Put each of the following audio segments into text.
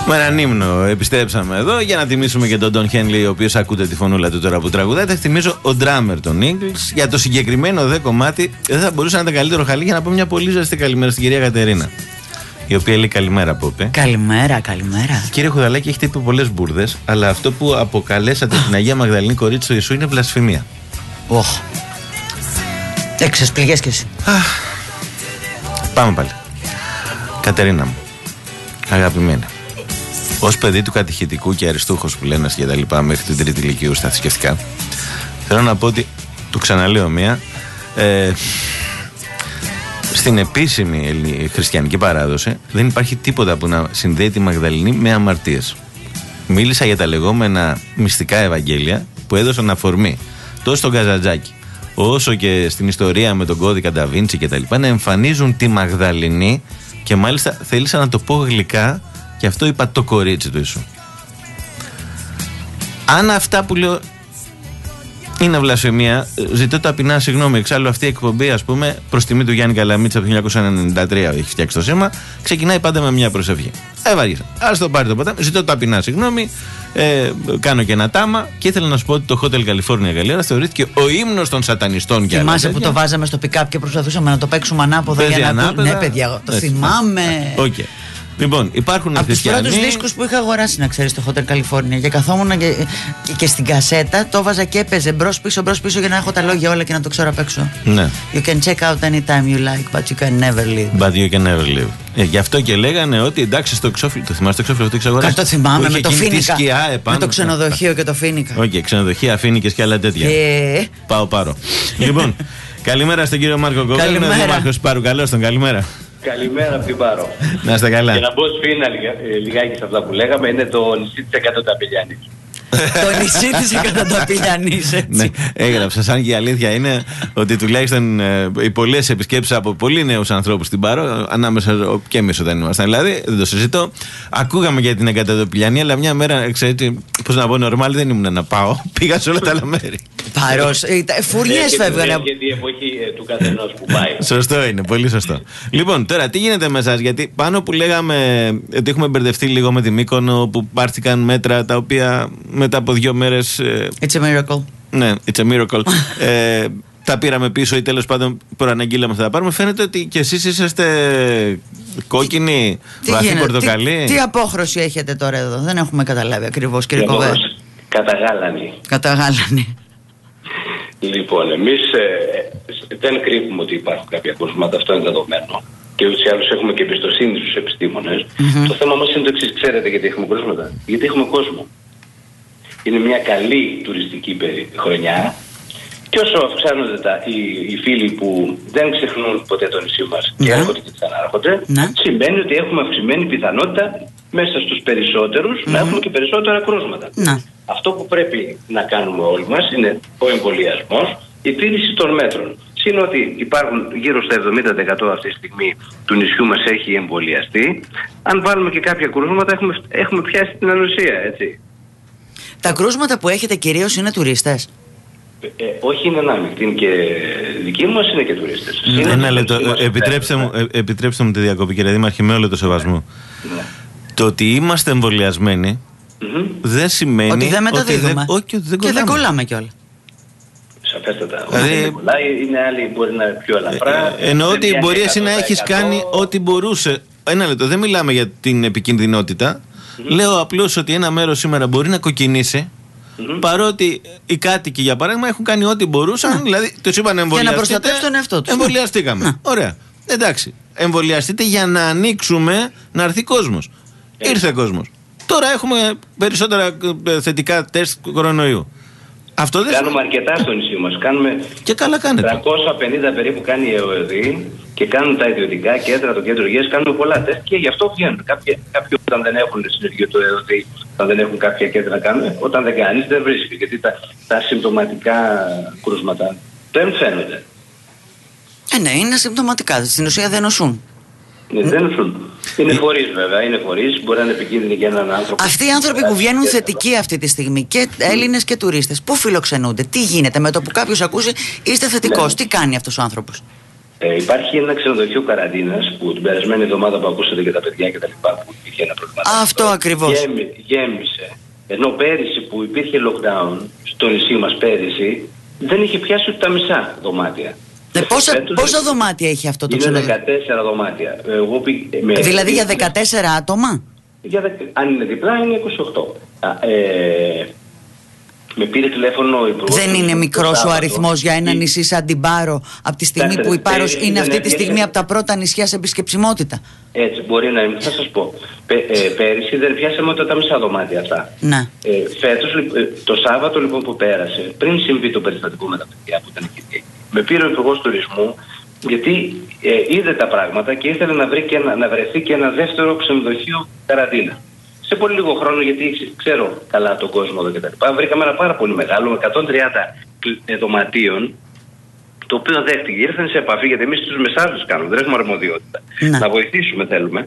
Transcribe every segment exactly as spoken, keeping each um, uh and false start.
Με έναν ύμνο επιστρέψαμε εδώ για να τιμήσουμε και τον Ντον Χένλι, ο οποίος ακούτε τη φωνούλα του τώρα που τραγουδάτε. Θυμίζω ο ντράμερ των Eagles. Για το συγκεκριμένο δε κομμάτι δεν θα μπορούσε να ήταν καλύτερο χαλί για να πω μια πολύ ζεστή καλημέρα στην κυρία Κατερίνα, η οποία λέει καλημέρα από είπε. Καλημέρα, καλημέρα. Κύριε Χουδαλάκη, έχετε πει πολλές μπουρδες, αλλά αυτό που αποκαλέσατε την Αγία Μαγδαληνή κορίτσι του Ιησού είναι βλασφημία. Οχ. Έξες πληγές κι εσύ. Πάμε πάλι. Κατερίνα μου, αγαπημένη, ως παιδί του κατηχητικού και αριστούχος που λένε και τα λοιπά μέχρι την τρίτη ηλικίου στα θρησκευτικά, θέλω να πω ότι, το ξαναλέω μία, ε, στην επίσημη χριστιανική παράδοση δεν υπάρχει τίποτα που να συνδέει τη Μαγδαληνή με αμαρτίες. Μίλησα για τα λεγόμενα μυστικά Ευαγγέλια που έδωσαν αφορμή τόσο στον Καζαντζάκη όσο και στην ιστορία με τον κώδικα Νταβίντσι και τα λοιπά να εμφανίζουν τη Μαγδαληνή, και μάλιστα θέλησα να το πω γλυκά, και αυτό είπα το κορίτσι του Ιησού. Αν αυτά που λέω είναι βλασφημία, ζητώ ταπεινά συγγνώμη. Εξάλλου αυτή η εκπομπή, ας πούμε, προς τιμή του Γιάννη Καλαμίτσα από το χίλια εννιακόσια ενενήντα τρία έχει φτιάξει το σήμα, ξεκινάει πάντα με μια προσευχή. Έβαργησα. Ας το πάρει το ποτάμι. Ζητώ ταπεινά συγγνώμη. Ε, κάνω και ένα τάμα και ήθελα να σου πω ότι το Hotel California Galera θεωρήθηκε ο ύμνος των σατανιστών. Θυμάσαι που το βάζαμε στο pick-up και προσπαθούσαμε να το παίξουμε ανάποδα για να ανάπεδα. Ναι, παιδιά, το έτσι, θυμάμαι. Οκ. Okay. Λοιπόν, υπάρχουν από χριστιανοί. Από τους πρώτους δίσκους που είχα αγοράσει, να ξέρεις, το Hotel California, και καθόμουν και, και, και στην κασέτα το βάζα και έπαιζε μπρος πίσω, μπρος πίσω για να έχω τα λόγια όλα και να το ξέρω απ' έξω. Ναι. You can check out anytime you like, but you can never leave. But you can never leave. Ε, γι' αυτό και λέγανε ότι εντάξει στο εξώφυλλο. Το θυμάσαι το εξώφυλλο αυτό εξαγοράσει? Το θυμάμαι, με το Φίνικα. Με το ξενοδοχείο και το Φίνικα. Οκ, okay, ξενοδοχεία, Φίνικες και άλλα τέτοια. Και... Πάω πάρω. Λοιπόν, καλημέρα στον κύριο Μάρκο Κόκκινο. Καλημέρα. Είναι ο Μάρκος Πάρου. Καλώς τον, καλημέρα. Καλημέρα από την Πάρο. Να είστε καλά. Για να μπω σφίνα λιγάκι σε αυτά που λέγαμε, είναι το νησί της Εκατοταπηλιανής. Το νησί της Εκατοταπηλιανής, έτσι. Ναι, έγραψα. Σαν και η αλήθεια είναι ότι τουλάχιστον ε, οι πολλές επισκέψεις από πολύ νέους ανθρώπους στην Πάρο, ανάμεσα και εμείς όταν ήμασταν, δηλαδή, δεν το συζητώ, ακούγαμε για την Εκατοταπηλιανή, αλλά μια μέρα, ξέρετε, πώς να πω, νορμάλ δεν ήμουν να πάω. Πήγα σε όλα τα άλλα μέρη. Παρός, φουρνιές φεύγανε. Γιατί η εποχή του καθενός που πάει. Σωστό είναι, πολύ σωστό. Λοιπόν, τώρα τι γίνεται με εσάς, γιατί πάνω που λέγαμε ότι έχουμε μπερδευτεί λίγο με τη Μύκονο, που πάρθηκαν μέτρα τα οποία μετά από δύο μέρες. It's a miracle. Ναι, it's a miracle. ε, τα πήραμε πίσω ή τέλος πάντων προαναγγείλαμε αυτά τα πάρουμε. Φαίνεται ότι και εσείς είσαστε κόκκινοι, βαθύ πορτοκαλί. Τι, τι απόχρωση έχετε τώρα εδώ, δεν έχουμε καταλάβει ακριβώς, κύριε Κοβέ. Καταγάλανη. Καταγάλανη. Λοιπόν, εμείς ε, δεν κρύβουμε ότι υπάρχουν κάποια κρούσματα, αυτό είναι δεδομένο. Και ούτως ή άλλως έχουμε και εμπιστοσύνη στους επιστήμονες. Mm-hmm. Το θέμα μας είναι το εξής, ξέρετε γιατί έχουμε κρούσματα? Γιατί έχουμε κόσμο. Είναι μια καλή τουριστική χρονιά και όσο αυξάνονται τα, οι, οι φίλοι που δεν ξεχνούν ποτέ το νησί μας και yeah. έρχονται και ξανάρχονται, yeah. σημαίνει ότι έχουμε αυξημένη πιθανότητα μέσα στους περισσότερους mm-hmm. να έχουμε και περισσότερα κρούσματα. Yeah. Αυτό που πρέπει να κάνουμε όλοι μας είναι ο εμβολιασμός, η τήρηση των μέτρων. Συν ότι υπάρχουν γύρω στα εβδομήντα τοις εκατό αυτή τη στιγμή του νησιού μας έχει εμβολιαστεί. Αν βάλουμε και κάποια κρούσματα έχουμε, έχουμε πιάσει την ανοσία, έτσι. Τα κρούσματα που έχετε κυρίως είναι τουρίστες? Ε, ε, όχι, είναι ανάμεικτη. Είναι και δικοί μας, είναι και τουρίστες. Mm. Ένα λεπτό. Επιτρέψτε μου, ε, επιτρέψτε μου τη διακοπή, κύριε Δήμαρχε, με όλο το σεβασμό. Ναι. Το ότι είμαστε εμβολιασμένοι mm-hmm. δεν σημαίνει ότι δεν μεταδίδουμε. Ότι δεν, όχι, ότι δεν και δεν κολλάμε κιόλα. Σαφέστατα. Δηλαδή, δεν κολλάει, είναι άλλοι μπορεί να είναι πιο ελαφρά. Ε, εννοώ ότι μπορεί εσύ να έχεις κάνει ό,τι μπορούσε. Ένα λεπτό. Δεν μιλάμε για την επικινδυνότητα. Mm-hmm. Λέω απλώς ότι ένα μέρος σήμερα μπορεί να κοκκινήσει. Mm-hmm. Παρότι οι κάτοικοι, για παράδειγμα, έχουν κάνει ό,τι μπορούσαν. Mm. Δηλαδή, τους είπαν εμβολιαστείτε. Για να προστατεύσουν τον εαυτό τους. Εμβολιαστήκαμε. Mm. Ωραία. Εντάξει. Εμβολιαστείτε για να ανοίξουμε να έρθει κόσμος. Mm. Ήρθε κόσμος. Τώρα έχουμε περισσότερα θετικά τεστ κορονοϊού. Αυτό δεν κάνουμε αρκετά στο νησί μας. Κάνουμε και καλά κάνετε. τριακόσια πενήντα περίπου κάνει η ΕΟΕΔΗ και κάνουν τα ιδιωτικά κέντρα, το κέντρο υγείας, κάνουμε πολλά τεστ και γι' αυτό βγαίνουν. Κάποιοι, κάποιοι όταν δεν έχουν συνεργείο το ΕΟΕΔΗ, όταν δεν έχουν κάποια κέντρα να κάνουν, όταν δεν κάνεις δεν βρίσκει. Γιατί τα, τα συμπτωματικά κρούσματα δεν φαίνονται. Ε, ναι, είναι συμπτωματικά. Στην ουσία δεν νοσούν. Ναι, δεν νοσούν. Είναι φορείς βέβαια, είναι φορείς, μπορεί να είναι επικίνδυνοι για έναν άνθρωπο. Αυτοί οι άνθρωποι που βγαίνουν θετικοί αυτή τη στιγμή, και Έλληνες και τουρίστες, πού φιλοξενούνται, τι γίνεται με το που κάποιος ακούσει είστε θετικός, ναι. Τι κάνει αυτός ο άνθρωπος? Ε, υπάρχει ένα ξενοδοχείο καραντίνας που την περασμένη εβδομάδα που ακούσατε και τα παιδιά και τα λοιπά που υπήρχε ένα πρόβλημα. Αυτό ακριβώς. Γέμι, γέμισε. Ενώ πέρυσι που υπήρχε lockdown στο νησί μας πέρυσι δεν είχε πιάσει ούτε τα μισά δωμάτια. Ε, πόσα, φέτος, πόσα δωμάτια έχει αυτό το ξενοδοχείο? Είναι δεκατέσσερα δωμάτια. Εγώ πή, με, δηλαδή για δεκατέσσερα άτομα? Για δε, αν είναι διπλά είναι είκοσι οκτώ. Ε, με πήρε τηλέφωνο ο υπουργός. Δεν είναι μικρός ο αριθμός για ένα νησί σαν την Πάρο, από τη στιγμή που η Πάρος είναι αυτή τη στιγμή από τα πρώτα νησιά σε επισκεψιμότητα? Έτσι μπορεί να είναι. Θα σας πω. Πε, ε, πέρυσι δεν πιάσαμε ούτε τα μισά δωμάτια αυτά. Ναι. Ε, φέτος, το Σάββατο λοιπόν που πέρασε, πριν συμβεί το περιστατικό με τα παιδιά που ήταν εκεί, με πήρε ο υπουργός τουρισμού, γιατί ε, είδε τα πράγματα και ήθελε να, βρει και ένα, να βρεθεί και ένα δεύτερο ξενοδοχείο καραντίνα. Σε πολύ λίγο χρόνο, γιατί ξέρω καλά τον κόσμο εδώ και τα λοιπά, βρήκαμε ένα πάρα πολύ μεγάλο με εκατόν τριάντα δωματίων, το οποίο δέχτηκε. Ήρθαν σε επαφή, γιατί εμείς τους μεσάζους κάνουμε, δεν έχουμε αρμοδιότητα. Να, να βοηθήσουμε θέλουμε.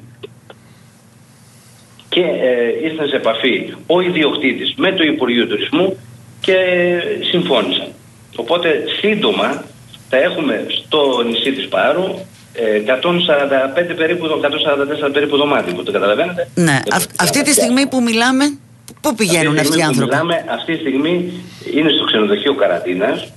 Και ε, ήρθαν σε επαφή ο ιδιοκτήτης με το Υπουργείο Τουρισμού και συμφώνησαν. Οπότε σύντομα θα έχουμε στο νησί της Πάρου εκατόν σαράντα πέντε περίπου, εκατόν σαράντα τέσσερα περίπου δωμάτια, το καταλαβαίνετε. Ναι, Αυ, αυτή τη στιγμή που μιλάμε, πού πηγαίνουν αυτοί οι άνθρωποι? Μιλάμε, αυτή τη στιγμή είναι στο ξενοδοχείο καραντίνας.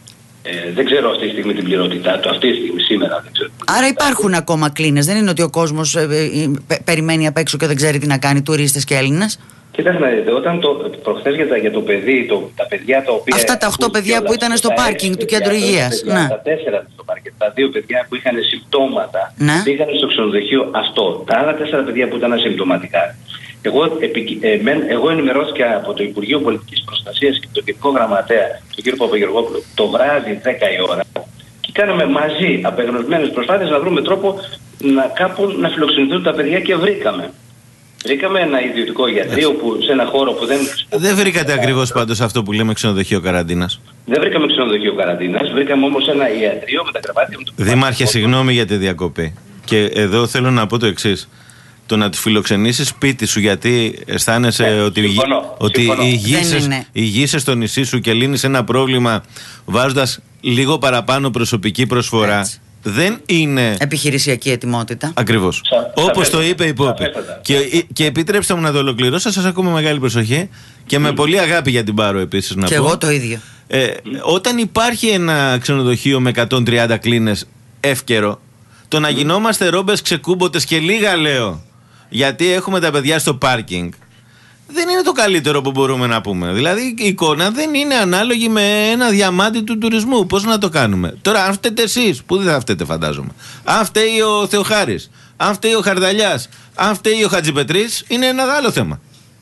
Ε, δεν ξέρω αυτή τη στιγμή την πληρότητά του, αυτή τη στιγμή σήμερα δεν ξέρω. Άρα υπάρχουν ακόμα κλίνες, δεν είναι ότι ο κόσμος ε, ε, πε, περιμένει απ' έξω και δεν ξέρει τι να κάνει, τουρίστες και Έλληνες. Κοιτάξτε να δείτε, όταν το, προχθές για, για το παιδί, το, τα παιδιά τα οποία... Αυτά τα οχτώ παιδιά που ήταν στο πάρκινγκ του κέντρου υγείας. Ναι. Τα τέσσερα στο πάρκινγκ, τα δύο παιδιά που είχαν συμπτώματα, ναι, πήγαν στο ξενοδοχείο αυτό. Τα άλλα τέσσερα παιδιά που ήταν ασυμπτωματικά. Εγώ, επι, ε, μεν, εγώ ενημερώθηκα από το Υπουργείο Πολιτικής Προστασίας και τον Γενικό Γραμματέα, τον κύριο Παπαγεωργόπουλο, το βράδυ δέκα η ώρα και κάναμε μαζί απεγνωσμένες προσπάθειες να βρούμε τρόπο να κάπου να φιλοξενηθούν τα παιδιά και βρήκαμε. Βρήκαμε ένα ιδιωτικό ιατρείο που, σε ένα χώρο που δεν... Δεν βρήκατε ακριβώς πάντως αυτό που λέμε ξενοδοχείο καραντίνας. Δεν βρήκαμε ξενοδοχείο καραντίνας, βρήκαμε όμως ένα ιατρείο με τα κρεβάτια. Δήμαρχε, συγγνώμη για τη διακοπή. Και εδώ θέλω να πω το εξής. Το να του φιλοξενήσεις σπίτι σου γιατί αισθάνεσαι ναι, ότι, συμφωνώ, ότι συμφωνώ. ηγείσαι, ηγείσαι στο νησί σου και λύνεις ένα πρόβλημα βάζοντας λίγο παραπάνω προσωπική προσφορά. Έτσι. Δεν είναι επιχειρησιακή ετοιμότητα. Ακριβώς. Όπως το είπε η Πόπη. Και, και επιτρέψτε μου να το ολοκληρώσω, σας ακούμε μεγάλη προσοχή και με mm. πολύ αγάπη για την Πάρο επίσης να και πω. Και εγώ το ίδιο. Ε, mm. Όταν υπάρχει ένα ξενοδοχείο με εκατόν τριάντα κλίνες εύκαιρο, το να mm. γινόμαστε ρόμπες ξεκούμποτες και λίγα λέω, γιατί έχουμε τα παιδιά στο πάρκινγκ, δεν είναι το καλύτερο που μπορούμε να πούμε. Δηλαδή η εικόνα δεν είναι ανάλογη με ένα διαμάντι του τουρισμού. Πώς να το κάνουμε? Τώρα αν φταίτε εσείς, που δεν θα φταίτε φαντάζομαι, αν φταίει ο Θεοχάρης, αν φταίει ο Χαρδαλιάς, αν φταίει ο Χατζηπετρής, είναι ένα άλλο θέμα.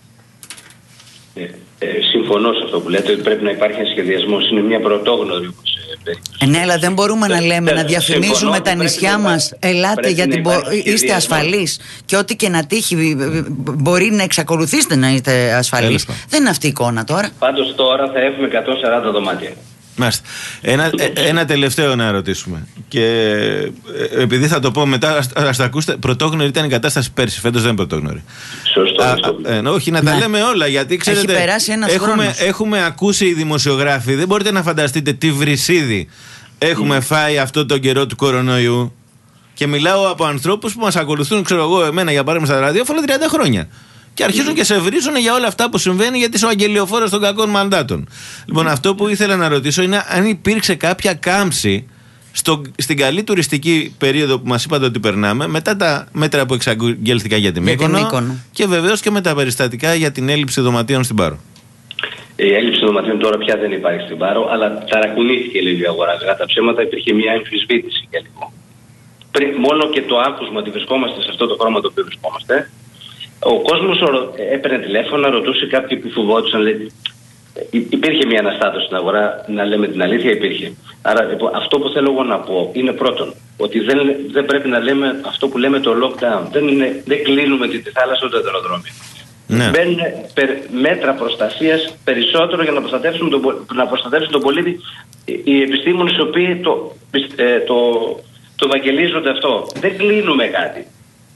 Ε, ε, συμφωνώ σε αυτό που λέτε, ότι πρέπει να υπάρχει ένα σχεδιασμός. Είναι μια πρωτόγνωρη Ε, ναι, αλλά δεν μπορούμε να λέμε, να διαφημίζουμε τα νησιά μας. Ελάτε γιατί μπο... είστε ασφαλείς. Και ό,τι και να τύχει, μπορεί να εξακολουθήσετε να είστε ασφαλείς. Δεν είναι αυτή η εικόνα τώρα. Πάντως τώρα θα έχουμε εκατόν σαράντα δωμάτια. Μάλιστα. Ένα, ένα τελευταίο να ρωτήσουμε. Και επειδή θα το πω μετά, ας το ακούσετε. Πρωτόγνωρη ήταν η κατάσταση πέρσι, φέτος δεν είναι πρωτόγνωρη. Σωστό. Α, ε, όχι, να τα ναι. λέμε όλα. Γιατί ξέρετε, έχει περάσει ένας έχουμε, έχουμε ακούσει οι δημοσιογράφοι, δεν μπορείτε να φανταστείτε τι βρυσίδι έχουμε mm. φάει αυτό τον καιρό του κορονοϊού. Και μιλάω από ανθρώπους που μας ακολουθούν, ξέρω εγώ, εμένα για παράδειγμα στα ραδιόφωνα τριάντα χρόνια. Και αρχίζουν και σε βρίζουν για όλα αυτά που συμβαίνει, γιατί είσαι ο αγγελιοφόρος των κακών μαντάτων. Λοιπόν, αυτό που ήθελα να ρωτήσω είναι αν υπήρξε κάποια κάμψη στο, στην καλή τουριστική περίοδο που μας είπατε ότι περνάμε, μετά τα μέτρα που εξαγγέλθηκαν για τη Μύκονο και βεβαίως και με τα περιστατικά για την έλλειψη δωματίων στην Πάρο. Η έλλειψη δωματίων τώρα πια δεν υπάρχει στην Πάρο, αλλά ταρακουνήθηκε λίγο η αγορά. Κατά τα ψέματα υπήρχε μια εμφισβήτηση για λίγο. Πριν, μόνο και το άκουσμα ότι βρισκόμαστε σε αυτό το χρώμα το οποίο βρισκόμαστε. Ο κόσμος έπαιρνε τηλέφωνα, ρωτούσε κάποιοι που φοβόντουσαν, λέει, υπήρχε μια αναστάτωση στην αγορά, να λέμε την αλήθεια, υπήρχε. Άρα αυτό που θέλω εγώ να πω είναι πρώτον, ότι δεν, δεν πρέπει να λέμε αυτό που λέμε το lockdown. Δεν, είναι, δεν κλείνουμε τη, τη θάλασσα ούτε το αεροδρόμιο. Ναι. Μπαίνουν περ, μέτρα προστασίας περισσότερο για να προστατεύσουν τον, να προστατεύσουν τον πολίτη οι επιστήμονες οι οποίοι το, ε, το, το ευαγγελίζονται αυτό. Δεν κλείνουμε κάτι.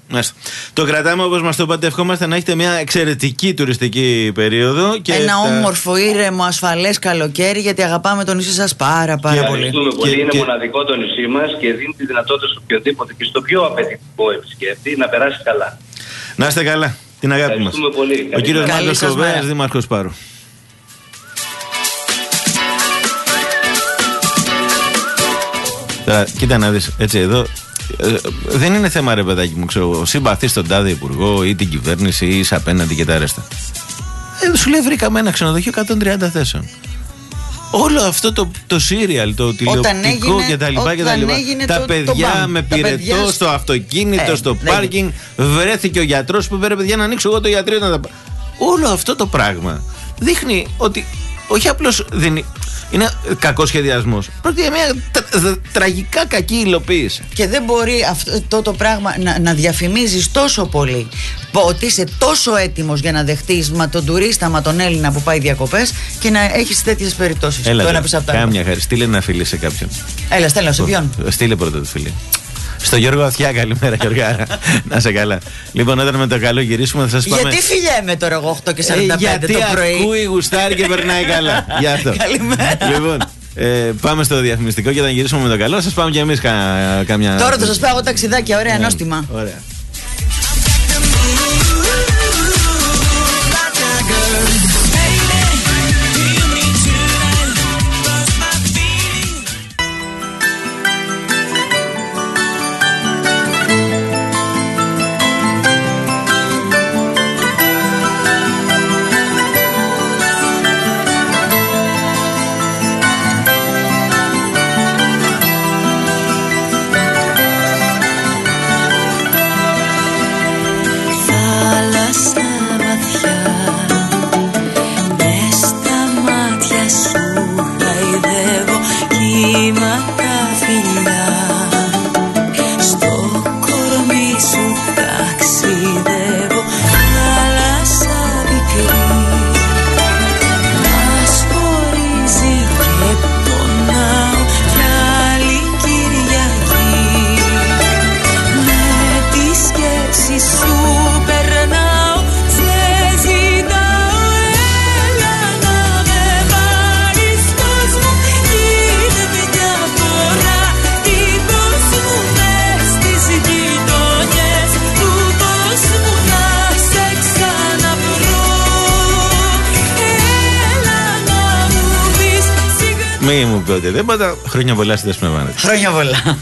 Μάλιστα. Το κρατάμε όπως μας το είπατε. Ευχόμαστε να έχετε μια εξαιρετική τουριστική περίοδο. Και ένα τα... όμορφο, ήρεμο, ασφαλές καλοκαίρι, γιατί αγαπάμε το νησί σας πάρα πάρα και πολύ. Ευχαριστούμε πολύ. Και, είναι και... μοναδικό το νησί μας και δίνει τη δυνατότητα στο οποιοδήποτε και στο πιο απαιτητικό επισκέπτη να περάσει καλά. Να είστε καλά. Την αγάπη μας. Πολύ. Ο κύριος Μάρκος Κοβέας, Δήμαρχος Πάρου. Τώρα, κοίτα να δεις, έτσι εδώ ε, δεν είναι θέμα, ρε παιδάκι μου, ξέρω, συμπαθείς τον τάδε υπουργό ή την κυβέρνηση ή είσαι απέναντι και τα αρέστα. Ε, σου λέει βρήκαμε ένα ξενοδοχείο εκατόν τριάντα θέσεων. Όλο αυτό το, το σύριαλ, το τηλεοπτικό και τα λοιπά και τα λοιπά. Τα το, παιδιά το με πυρετό παιδιά... στο αυτοκίνητο, ε, στο πάρκινγκ. Βρέθηκε ο γιατρός που είπε, ρε παιδιά, να ανοίξω εγώ το ιατρείο να τα... Όλο αυτό το πράγμα δείχνει ότι όχι απλώς δεν είναι κακός σχεδιασμός. Πρόκειται για μια τρα, τραγικά κακή υλοποίηση. Και δεν μπορεί αυτό το πράγμα να, να διαφημίζεις τόσο πολύ, ότι είσαι τόσο έτοιμος για να δεχτείς μα τον τουρίστα, μα τον Έλληνα που πάει διακοπές και να έχεις τέτοιες περιπτώσεις. Έλα, το ένα πεις αυτά. Κάμια χάρη. Στείλε ένα φιλί σε κάποιον. Έλα, στέλνω σε ποιον. Στείλε πρώτα το φιλί. Στο Γιώργο Αθιά, καλημέρα Γιώργα. Να σε καλά. Λοιπόν, όταν με το καλό γυρίσουμε θα σας πάμε. Γιατί φιλιέμαι τώρα εγώ οκτώ και σαράντα πέντε ε, το πρωί. Γιατί ακούει, γουστάρει και περνάει καλά. Γι' αυτό. Καλημέρα. Λοιπόν, ε, πάμε στο διαφημιστικό και όταν γυρίσουμε με το καλό σας πάμε κι εμείς κα, καμιά... Τώρα θα σας πάω εγώ ταξιδάκια, ωραία, νόστιμα. Ωραία. Μη μου πει οτιδήποτε. Χρόνια πολλά στη Δεσποινιώτη. Χρόνια πολλά.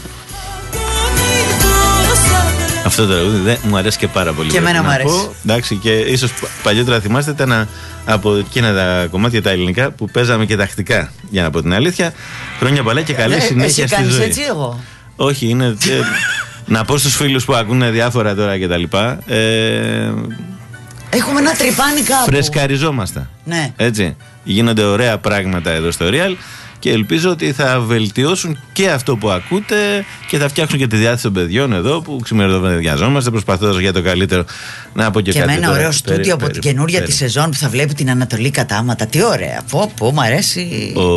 Αυτό το τραγούδι δεν μου αρέσει και πάρα πολύ. Και εμένα μου αρέσει. Εντάξει, και ίσως παλιότερα θυμάστε, ήταν από εκείνα τα κομμάτια τα ελληνικά που παίζαμε και τακτικά. Για να πω την αλήθεια. Χρόνια πολλά και καλή συνέχεια εσύ στη ζωή. Εσύ έτσι εγώ. Όχι, είναι. ε, να πω στους φίλους που ακούνε διάφορα τώρα και τα λοιπά. Ε, Έχουμε ένα τρυπάνι κάπου. Φρεσκαριζόμαστε. Ναι. Έτσι. Γίνονται ωραία πράγματα εδώ στο Real. Και ελπίζω ότι θα βελτιώσουν και αυτό που ακούτε και θα φτιάξουν και τη διάθεση των παιδιών εδώ που ξημεροδοδιαζόμαστε προσπαθώντας για το καλύτερο. Να πω και, και κάτι. Και με ένα ωραίο στούντιο από την καινούρια περι. τη σεζόν που θα βλέπει την Ανατολή κατάματα. Τι ωραία. Πω, πω, μου αρέσει. Ο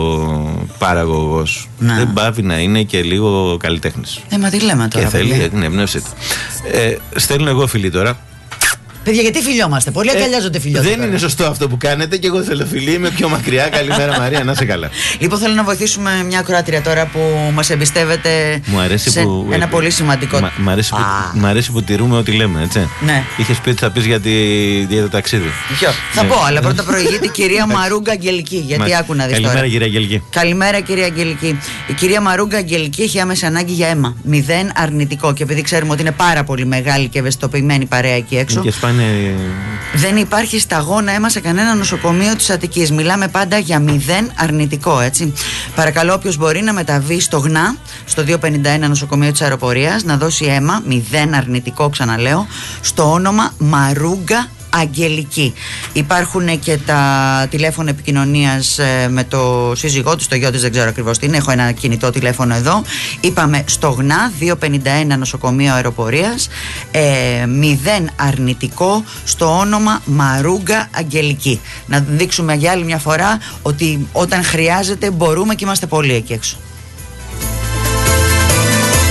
παραγωγός δεν πάβει να είναι και λίγο καλλιτέχνης. Ε, μα τι λέμε τώρα. Και θέλει την εμπνεύση του. Ε, στέλνω εγώ φίλοι τώρα. Παιδιά, γιατί φιλιόμαστε? Πολλοί αγκαλιάζονται φιλιώνται. Δεν είναι σωστό αυτό που κάνετε και εγώ θέλω φιλί. Είμαι πιο μακριά. Καλημέρα, Μαρία, να είσαι καλά. Λοιπόν, θέλω να βοηθήσουμε μια ακροάτρια τώρα που μας εμπιστεύεται μου αρέσει σε που, ένα πολύ σημαντικό. Μ' μ' αρέσει, που, αρέσει που τηρούμε ό,τι λέμε, έτσι. Ναι. Είχες πει ότι θα πεις για, τη, για το ταξίδι. Ποιο? Θα ναι. πω, αλλά πρώτα προηγείται η κυρία Μαρούγκα Αγγελική. Γιατί άκου να δεις. Καλημέρα, τώρα. κυρία Αγγελική. Καλημέρα, κυρία Αγγελική. Η κυρία Μαρούγκα Αγγελική έχει άμεση ανάγκη για αίμα. Μηδέν αρνητικό. Και επειδή ξέρουμε ότι είναι πάρα πολύ μεγάλη και ευαισθητοποιημένη παρέα εκεί έξω. Και σπάνε... Δεν υπάρχει σταγόνα αίμα σε κανένα νοσοκομείο της Αττικής. Μιλάμε πάντα για μηδέν αρνητικό, έτσι. Παρακαλώ, όποιος μπορεί να μεταβεί στο ΓΝΑ, στο διακόσια πενήντα ένα νοσοκομείο της Αεροπορίας, να δώσει αίμα, μηδέν αρνητικό, ξαναλέω, στο όνομα Μαρούγκα Αγγελική. Υπάρχουν και τα τηλέφωνα επικοινωνίας ε, με το σύζυγό του, το γιο της, δεν ξέρω ακριβώς τι είναι. Έχω ένα κινητό τηλέφωνο εδώ. Είπαμε στο ΓΝΑ, διακόσια πενήντα ένα νοσοκομείο Αεροπορίας, ε, μηδέν αρνητικό στο όνομα Μαρούγκα Αγγελική. Να δείξουμε για άλλη μια φορά ότι όταν χρειάζεται μπορούμε και είμαστε πολλοί εκεί έξω.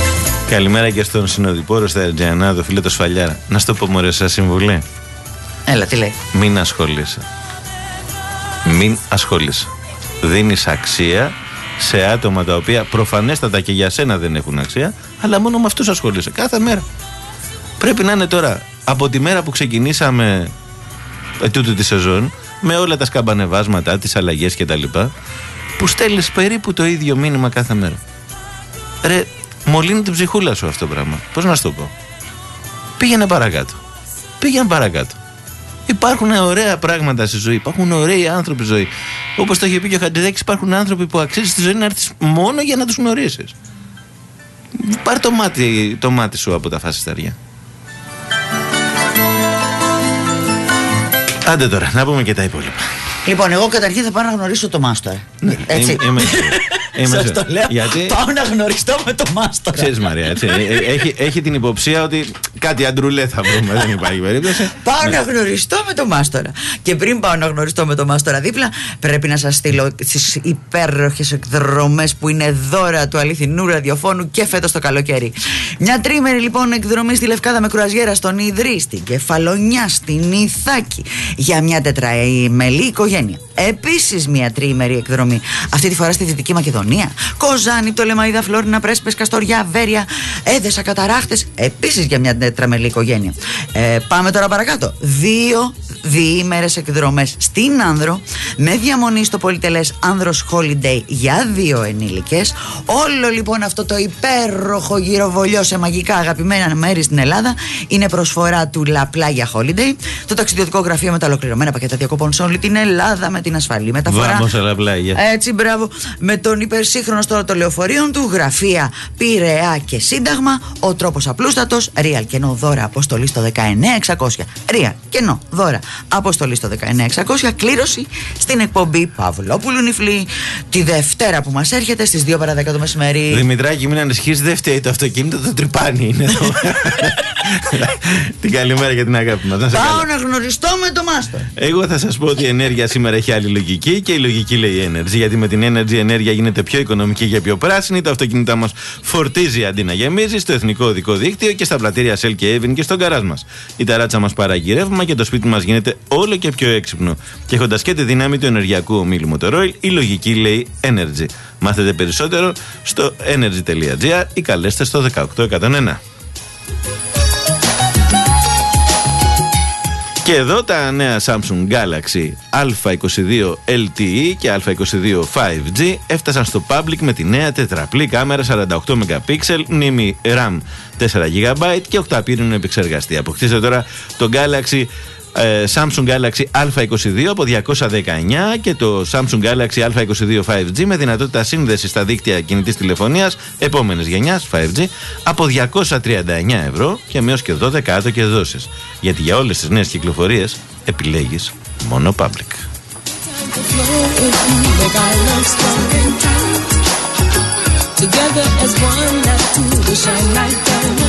Καλημέρα και στον συνοδοιπόρο στα Ερτζιανά, φίλε το Σφαλιάρα. Να στο πω μωρέ, σας συμβουλή. Έλα, τι λέει. Μην ασχολείσαι. Μην ασχολείσαι. Δίνεις αξία σε άτομα τα οποία προφανέστατα και για σένα δεν έχουν αξία, αλλά μόνο με αυτούς ασχολείσαι κάθε μέρα. Πρέπει να είναι τώρα, από τη μέρα που ξεκινήσαμε τούτη τη σεζόν, με όλα τα σκαμπανεβάσματα, τις αλλαγές κτλ., που στέλνεις περίπου το ίδιο μήνυμα κάθε μέρα. Ρε, μολύνει την ψυχούλα σου αυτό το πράγμα. Πώς να σου το πω. Πήγαινε παρακάτω. Πήγαινε παρακάτω. Υπάρχουν ωραία πράγματα στη ζωή. Υπάρχουν ωραίοι άνθρωποι στη ζωή. Όπως το είχε πει και ο Χατζηδάκης, υπάρχουν άνθρωποι που αξίζει στη ζωή να έρθεις μόνο για να τους γνωρίσεις. Πάρε το μάτι, το μάτι σου από τα φασισταριά. Άντε τώρα, να πούμε και τα υπόλοιπα. Λοιπόν, εγώ καταρχήν θα πάω να γνωρίσω το Μάστορα. Ναι, έτσι. Είμαι, είμαι, σας το λέω, γιατί... πάω να γνωριστώ με το Μάστορα. Ξέρεις Μαρία, έτσι, έχει, έχει την υποψία ότι κάτι αντρουλέ θα βρούμε, δεν υπάρχει περίπτωση. Πάω ναι. να γνωριστώ με το Μάστορα. Και πριν πάω να γνωριστώ με το Μάστορα δίπλα, πρέπει να σας στείλω τις υπέροχες εκδρομές που είναι δώρα του αληθινού ραδιοφώνου και φέτος το καλοκαίρι. Μια τρίμερη λοιπόν εκδρομή στη Λευκάδα με κρουαζιέρα στον Ιδρύ, στην Κεφαλονιά, στην Ιθάκη, για μια τετραημελή οικογένεια. Επίσης μια τριήμερη εκδρομή, αυτή τη φορά στη Δυτική Μακεδονία. Κοζάνη, Πτολεμαΐδα, Φλόρινα, Πρέσπες, Καστοριά, Βέρεια, Έδεσα, Καταράχτες. Επίσης για μια τετραμελή οικογένεια. Ε, πάμε τώρα παρακάτω. Δύο διήμερες εκδρομές στην Άνδρο, με διαμονή στο πολυτελές Άνδρος Holiday για δύο ενήλικες. Όλο λοιπόν αυτό το υπέροχο γυροβολιό σε μαγικά αγαπημένα μέρη στην Ελλάδα είναι προσφορά του La Playa Holiday, το ταξιδιωτικό γραφείο με τα ολοκληρωμένα πακέτα διακοπών σε όλη την Ελλάδα, με την ασφαλή μεταφορά. Βάμος, La Playa. Έτσι, μπράβο. Με τον υπερσύγχρονο στόλο των λεωφορείων του, γραφεία Πειραιά και Σύνταγμα. Ο τρόπος απλούστατος. Real κενό δώρα αποστολή στο δεκαεννέα εξακόσια. Real κενό δώρα αποστολή στο δεκαεννέα εξακόσια. Κλήρωση στην εκπομπή Παυλόπουλου Νιφλή τη Δευτέρα που μας έρχεται στις δύο παρά δέκα το μεσημέρι. Δημητράκη, μην ανησυχείς, δεν φταίει το αυτοκίνητο, το τρυπάνι είναι εδώ. Την καλημέρα και την αγάπη μας. Πάω να γνωριστώ με το Μάστορα. Εγώ θα σας πω ότι η ενέργεια σήμερα έχει άλλη λογική και η λογική λέει Energy. Γιατί με την Energy η ενέργεια γίνεται πιο οικονομική και πιο πράσινη. Το αυτοκίνητά μας φορτίζει αντί να γεμίζει στο εθνικό οδικό δίκτυο και στα πλατήρια Shell και Evin και στον γκαράζ μας. Η ταράτσα μας παράγει ρεύμα και το σπίτι μας γίνεται όλο και πιο έξυπνο. Και έχοντας και τη δύναμη του ενεργειακού ομίλου Motorola, η λογική λέει Energy. Μάθετε περισσότερο στο energy τελεία gr ή καλέστε στο δεκαοκτώ εκατόν ένα. Και εδώ τα νέα Samsung Galaxy Α είκοσι δύο ελ τι ι και Α είκοσι δύο φάιβ τζι έφτασαν στο public με τη νέα τετραπλή κάμερα σαράντα οκτώ μεγαπίξελ, μνήμη RAM τέσσερα τζι μπι και οκταπύρινο επεξεργαστή. Αποκτήστε τώρα το Galaxy ε, Samsung Galaxy Α είκοσι δύο από διακόσια δεκαεννιά και το Samsung Galaxy Α είκοσι δύο φάιβ τζι με δυνατότητα σύνδεση στα δίκτυα κινητής τηλεφωνίας επόμενης γενιάς φάιβ τζι από διακόσια τριάντα εννιά ευρώ και με έως και δώδεκα άτοκες δόσεις. Γιατί για όλες τις νέες κυκλοφορίες επιλέγεις μόνο public. Together as one, that too will shine like diamonds.